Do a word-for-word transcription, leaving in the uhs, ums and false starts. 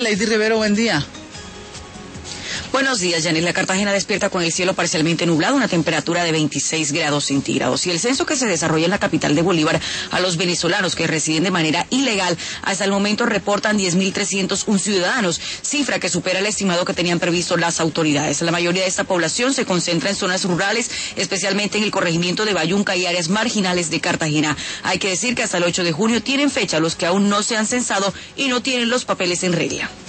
Lady Rivero, buen día. Buenos días, Yanis. La Cartagena despierta con el cielo parcialmente nublado, una temperatura de veintiséis grados centígrados. Y el censo que se desarrolla en la capital de Bolívar a los venezolanos que residen de manera ilegal, hasta el momento reportan diez mil trescientos uno ciudadanos, cifra que supera el estimado que tenían previsto las autoridades. La mayoría de esta población se concentra en zonas rurales, especialmente en el corregimiento de Bayunca y áreas marginales de Cartagena. Hay que decir que hasta el ocho de junio tienen fecha los que aún no se han censado y no tienen los papeles en regla.